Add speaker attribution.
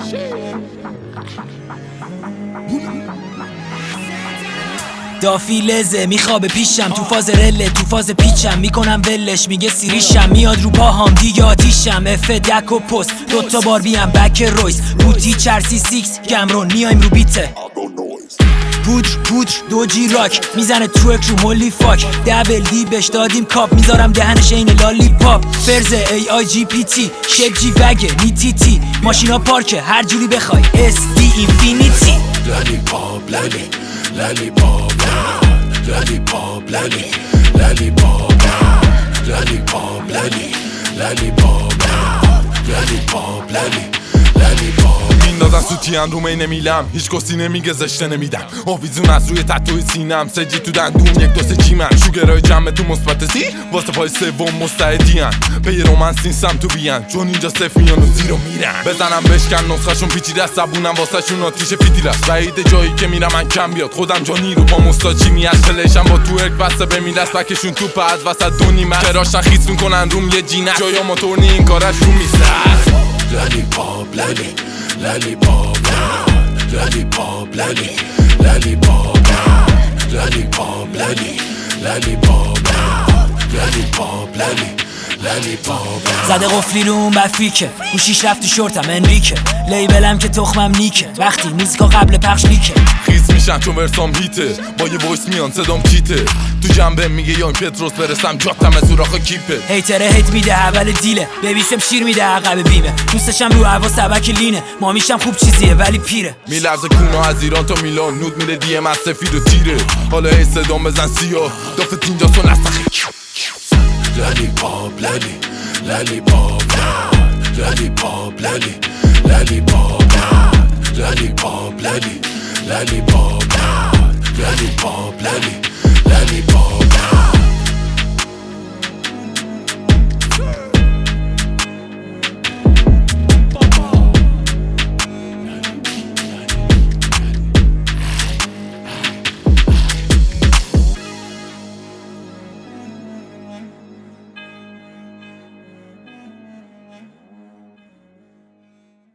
Speaker 1: دافی لزه میخوابه پیشم، تو فاز رله تو فاز پیچم، میکنم ولش میگه سیریشم، میاد رو پاهام دیگه آتیشم، اف دک و پست دوتا باربیم بک رویس بوتی چرسی سیکس گمرون میایم رو بیته پودر دوجی راک میزنه ترک رو مولی فاک دبل دی بش دادیم کاپ میذارم دهنش این لالی پاپ فرز ای آی جی پی تی شیب جی وگه نیتی تی ماشینا پارکه هر جوری بخوای اس دی اینفینیتی
Speaker 2: لالی پاپ لالی پاپ لالی پاپ لالی پاپ لالی پاپ لالی پاپ لالی پاپ لالی پاپ میندازن سوتیان رو مینه میلم هیچ کسی نمیگه زشته نمیدم آویزون از روی تتوی سینم سجی تو دندون یک دو سه چیمن شوگرای جمع تو مثبت سی واسه پای سوم مستعدین به یه رومنس نیستم تو بیان چون اینجا صفر میان و زیرو میرن بزنم بشکن نسخه‌شون پیچیده است زبونم واسه شون آتیش فیتیل است بعید جایی که میرم من کم بیاد خودم جانی رو با مستاچی میاد پلیشم با تو ارک بسته بمیل است بکشون توپ از وسط دو نیمه کراشن خیس میکنن روم یه جینه جایا موتور نی این کارش رو میسه Lollipop, lollipop, lollipop, lollipop, lollipop, lollipop.
Speaker 1: زده قفلی رو اون بفیکه گوشیش رفت تو شورتم انریکه لیبلم که تخمم نیکه وقتی موزیکا قبل پخش لیکه
Speaker 2: خیز میشن چون ورسام هیته با یه وایس میان صدام چیته تو جنبه میگه یا پتروس برسم جاتم از سوراخ کیپه
Speaker 1: هیتره هیت میده اول دیله ببیسم شیر میده عقب بیمه دوستشم رو هوا سبک لینه مامیشم خوب چیزیه ولی پیره
Speaker 2: میلرزه کونا از ایران تا میلان نود میره دیم از سفید و تیره حالا هی صدام بزن سیاه دافت اینجا سو نستخه Lollipop, lollipop, lollipop, lollipop, lollipop, lollipop, lollipop, lollipop.